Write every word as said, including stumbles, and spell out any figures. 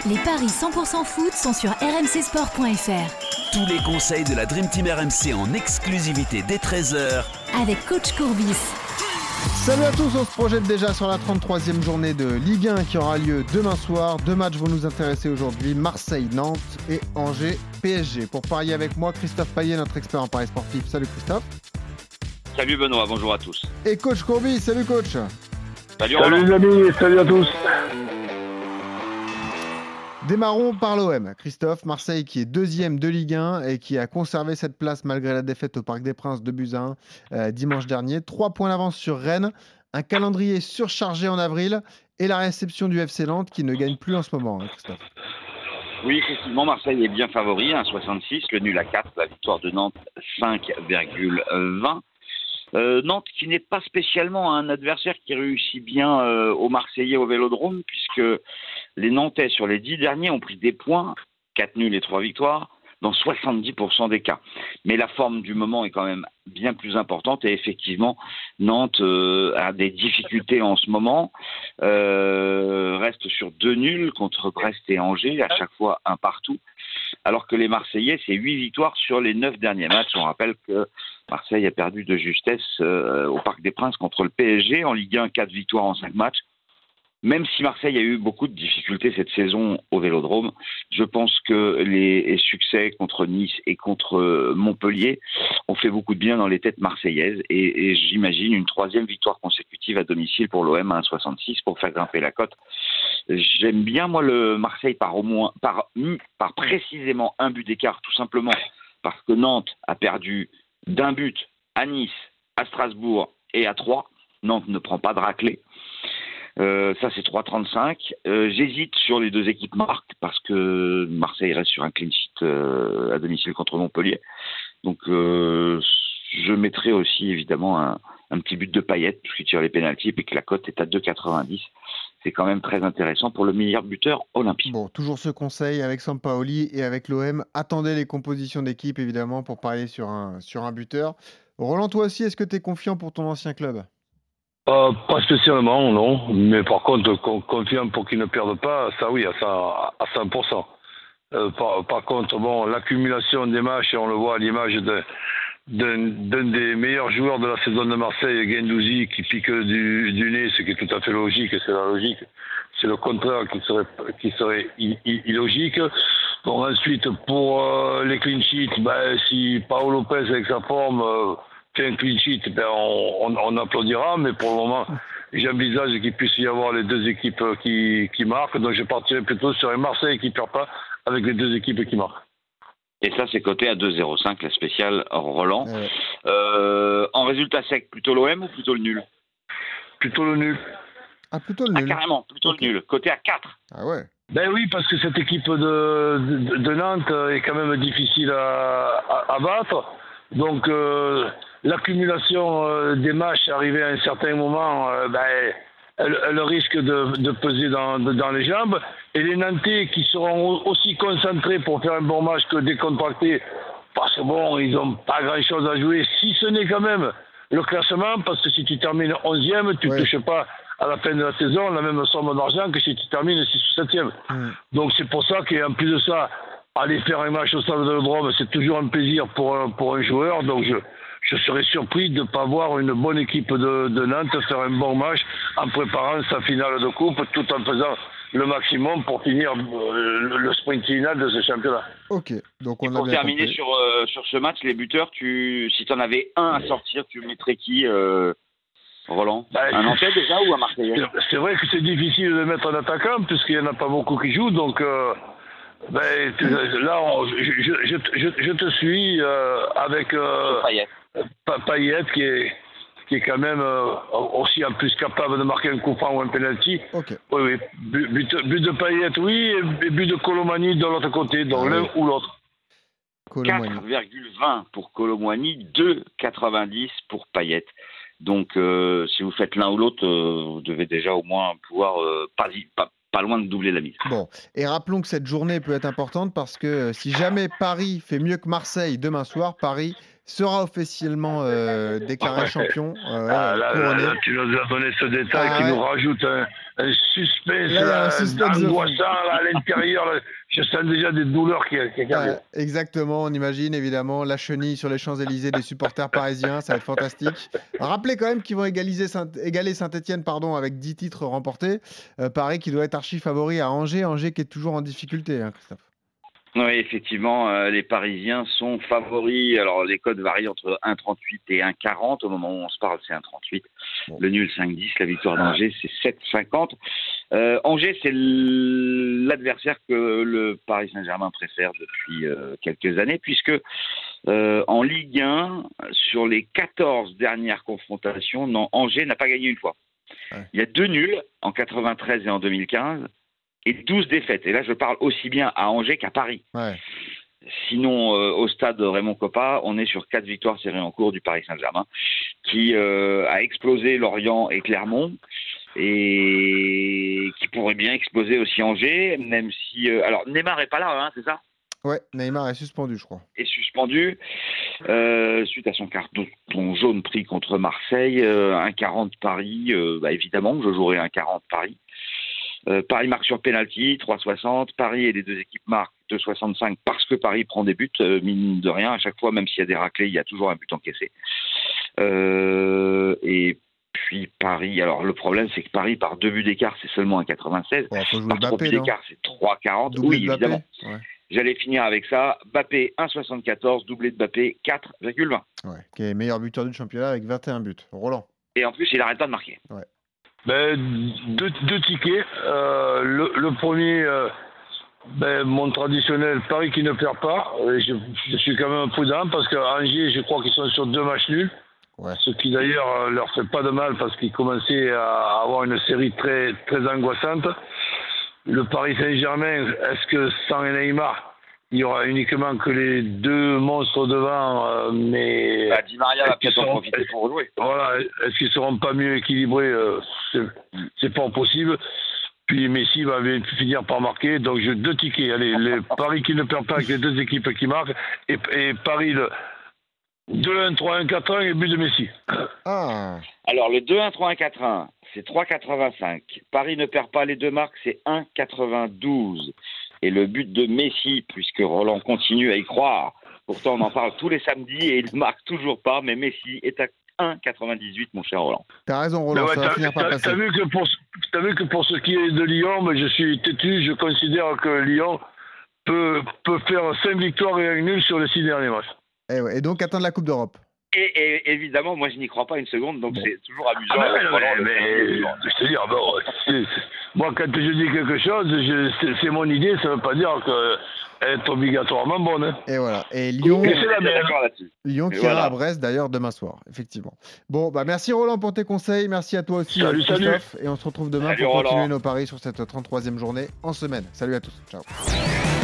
Les paris cent pour cent foot sont sur r m c sport point f r. Tous les conseils de la Dream Team R M C en exclusivité dès treize heures avec coach Courbis. Salut à tous, on se projette déjà sur la trente-troisième journée de Ligue un qui aura lieu demain soir. Deux matchs vont nous intéresser aujourd'hui, Marseille-Nantes et Angers-P S G. Pour parier avec moi, Christophe Payet, notre expert en paris sportif. Salut Christophe. Salut Benoît, bonjour à tous. Et coach Courbis, salut coach. Salut, salut les amis, salut à tous. Démarrons par l'O M. Christophe, Marseille qui est deuxième de Ligue un et qui a conservé cette place malgré la défaite au Parc des Princes de buts à un euh, dimanche dernier. Trois points d'avance sur Rennes, un calendrier surchargé en avril et la réception du F C Nantes qui ne gagne plus en ce moment, hein, Christophe. Oui, effectivement, Marseille est bien favori, un virgule soixante-six, le nul à quatre, la victoire de Nantes cinq virgule vingt. Euh, Nantes qui n'est pas spécialement un adversaire qui réussit bien euh, aux Marseillais au Vélodrome, puisque les Nantais sur les dix derniers ont pris des points, quatre nuls et trois victoires, dans soixante-dix pour cent des cas. Mais la forme du moment est quand même bien plus importante et effectivement, Nantes euh, a des difficultés en ce moment, euh, reste sur deux nuls contre Brest et Angers, à chaque fois un partout, alors que les Marseillais, c'est huit victoires sur les neuf derniers matchs. On rappelle que Marseille a perdu de justesse euh, au Parc des Princes contre le P S G, en Ligue un, quatre victoires en cinq matchs. Même si Marseille a eu beaucoup de difficultés cette saison au Vélodrome, je pense que les succès contre Nice et contre Montpellier ont fait beaucoup de bien dans les têtes marseillaises. Et, et j'imagine une troisième victoire consécutive à domicile pour l'O M à un virgule soixante-six pour faire grimper la cote. J'aime bien, moi, le Marseille par au moins, par, par précisément un but d'écart, tout simplement parce que Nantes a perdu d'un but à Nice, à Strasbourg et à Troyes. Nantes ne prend pas de raclée. Euh, ça c'est trois virgule trente-cinq. Euh, j'hésite sur les deux équipes marques parce que Marseille reste sur un clean sheet euh, à domicile contre Montpellier. Donc euh, je mettrai aussi évidemment un, un petit but de Payet puisqu'il tire les pénaltys et que la cote est à deux virgule quatre-vingt-dix. C'est quand même très intéressant pour le meilleur buteur olympique. Bon, toujours ce conseil avec Sampaoli et avec l'O M. Attendez les compositions d'équipe évidemment pour parier sur un, sur un buteur. Roland, toi aussi, est-ce que tu es confiant pour ton ancien club ? Euh, pas spécialement, non. Mais par contre, con- confiant pour qu'ils ne perdent pas, ça oui, à, cent, à cent pour cent. Euh, par, par contre, bon, l'accumulation des matchs, on le voit à l'image de, d'un, d'un des meilleurs joueurs de la saison de Marseille, Guendouzi, qui pique du, du nez, ce qui est tout à fait logique, c'est la logique. C'est le contraire qui serait, qui serait illogique. Bon, ensuite, pour euh, les clean sheets, ben, si Paolo Lopez avec sa forme... Euh, fait un clean sheet, ben on, on, on applaudira, mais pour le moment, j'envisage qu'il puisse y avoir les deux équipes qui, qui marquent, donc je partirai plutôt sur un Marseille qui ne perd pas avec les deux équipes qui marquent. Et ça, c'est coté à deux virgule zéro cinq, la spéciale Roland. Ouais. Euh, en résultat sec, plutôt l'O M ou plutôt le nul ? Plutôt le nul. Ah, plutôt le Ah, nul. carrément, plutôt Okay. le nul. Coté à quatre. Ah ouais. Ben oui, parce que cette équipe de, de, de Nantes est quand même difficile à, à, à battre. Donc, euh, l'accumulation euh, des matchs arrivée à un certain moment, euh, ben, elle, elle risque de, de peser dans, de, dans les jambes. Et les Nantais qui seront aussi concentrés pour faire un bon match que décontractés, parce que bon, ils n'ont pas grand-chose à jouer, si ce n'est quand même le classement, parce que si tu termines onzième, tu ne ouais. touches pas à la fin de la saison la même somme d'argent que si tu termines six ou septième. Mmh. Donc c'est pour ça qu'en plus de ça, aller faire un match au Stade de Vélodrome, c'est toujours un plaisir pour un, pour un joueur. Donc je, je serais surpris de ne pas voir une bonne équipe de, de Nantes faire un bon match en préparant sa finale de coupe, tout en faisant le maximum pour finir le, le sprint final de ce championnat. Ok, donc on Et a pour bien terminer compris. sur, euh, sur ce match, les buteurs, tu, si tu en avais un à sortir, tu mettrais qui euh, Roland, bah, un Nantais déjà ou un Marseillais ? C'est vrai que c'est difficile de mettre un attaquant puisqu'il n'y en a pas beaucoup qui jouent. Donc euh, ben, tu, là, on, je, je, je, je, je te suis euh, avec euh, Payet. Payet qui est, qui est quand même euh, aussi en plus capable de marquer un coup franc ou un penalty. Okay. Oui, oui. But, but, but de Payet, oui, et but de Colomani de l'autre côté, donc ah, l'un oui. ou l'autre. quatre virgule vingt pour Colomani, deux virgule quatre-vingt-dix pour Payet. Donc, euh, si vous faites l'un ou l'autre, euh, vous devez déjà au moins pouvoir euh, pas, pas, pas loin de doubler la mise. Bon, et rappelons que cette journée peut être importante parce que euh, si jamais Paris fait mieux que Marseille demain soir, Paris sera officiellement euh, déclaré champion. Euh, ah, là, là, là, tu nous as donné ce détail ah, qui ouais. nous rajoute un, un suspense, Là, il y a un là, suspense de fou. angoissant là, à l'intérieur. Là. Je sens déjà des douleurs qui, qui, qui arrivent. Ouais, exactement, on imagine évidemment la chenille sur les Champs-Élysées des supporters parisiens, ça va être fantastique. Rappelez quand même qu'ils vont égaliser Saint- égaler Saint-Etienne pardon, avec dix titres remportés. Euh, Paris qui doit être archi favori à Angers, Angers qui est toujours en difficulté, hein, Christophe. Oui, effectivement, euh, les Parisiens sont favoris. Alors, les codes varient entre un virgule trente-huit et un virgule quarante. Au moment où on se parle, c'est un virgule trente-huit. Bon. Le nul, cinq virgule dix. La victoire d'Angers, c'est sept virgule cinquante. Euh, Angers, c'est l'adversaire que le Paris Saint-Germain préfère depuis euh, quelques années, puisque euh, en Ligue un, sur les quatorze dernières confrontations, non, Angers n'a pas gagné une fois. Ouais. Il y a deux nuls en quatre-vingt-treize et en deux mille quinze. Et douze défaites. Et là, je parle aussi bien à Angers qu'à Paris. Ouais. Sinon, euh, au stade Raymond Kopa, on est sur quatre victoires serrées en cours du Paris Saint-Germain, qui euh, a explosé Lorient et Clermont, et qui pourrait bien exploser aussi Angers, même si... Euh, alors, Neymar n'est pas là, hein, c'est ça ? Ouais, Neymar est suspendu, je crois. Est suspendu euh, suite à son carton jaune pris contre Marseille. Euh, un virgule quarante Paris, euh, bah, évidemment, je jouerai un virgule quarante Paris. Euh, Paris marque sur penalty, trois virgule soixante. Paris et les deux équipes marquent deux virgule soixante-cinq parce que Paris prend des buts, euh, mine de rien. À chaque fois, même s'il y a des raclés, il y a toujours un but encaissé. Euh, et puis Paris, alors le problème, c'est que Paris, par deux buts d'écart, c'est seulement un virgule quatre-vingt-seize. Bon, faut jouer Par trois Mbappé, buts non ? d'écart, c'est trois virgule quarante. Doublé Oui, de Mbappé. évidemment. Ouais. J'allais finir avec ça. Mbappé, un virgule soixante-quatorze. Doublé de Mbappé, quatre virgule vingt. Ouais, qui est meilleur buteur du championnat avec vingt et un buts. Roland. Et en plus, il n'arrête pas de marquer. Ouais. Ben, deux, deux tickets. Euh, le, le premier, euh, ben, mon traditionnel Paris qui ne perd pas. Euh, Je, je suis quand même prudent parce qu'à Angers, je crois qu'ils sont sur deux matchs nuls. Ouais. Ce qui d'ailleurs euh, leur fait pas de mal parce qu'ils commençaient à avoir une série très, très angoissante. Le Paris Saint-Germain, est-ce que sans Neymar, il y aura uniquement que les deux monstres devant, euh, mais... Bah, Di Maria va peut-être en seront- profiter pour jouer. Voilà, est-ce qu'ils seront pas mieux équilibrés euh, c'est, c'est pas possible. Puis Messi va finir par marquer, donc j'ai deux tickets. Allez, les Paris qui ne perd pas avec les deux équipes qui marquent, et, et Paris le deux un, trois un, quatre un et but de Messi. Ah, Alors, le deux un, trois un, quatre un, c'est trois virgule quatre-vingt-cinq. Paris ne perd pas les deux marques, c'est un virgule quatre-vingt-douze. Et le but de Messi, puisque Roland continue à y croire, pourtant on en parle tous les samedis et il ne marque toujours pas, mais Messi est à un virgule quatre-vingt-dix-huit, mon cher Roland. t'as raison, Mais Roland, ouais, ça va t'as, finir par t'as- passer. t'as vu que pour, t'as vu que pour ce qui est de Lyon, mais je suis têtu, je considère que Lyon peut, peut faire cinq victoires et un nul sur les six derniers matchs. Et, ouais, et donc, attendre la Coupe d'Europe. Et, et évidemment, moi je n'y crois pas une seconde, donc Bon. c'est toujours amusant. Ah, mais, avec mais, Roland de mais, faire des jours. je te dis, ah, bon, c'est- c'est- moi quand je dis quelque chose, je, c'est, c'est mon idée, ça ne veut pas dire qu'elle est obligatoirement bonne. Hein. Et voilà. Et Lyon, Mais c'est la On est même. d'accord là-dessus. Lyon Et qui ira voilà. à Brest d'ailleurs demain soir, effectivement. Bon, bah merci Roland pour tes conseils, merci à toi aussi Salut, euh, Christophe, et on se retrouve demain Salut, pour Roland. continuer nos paris sur cette trente-troisième journée en semaine. Salut à tous, ciao.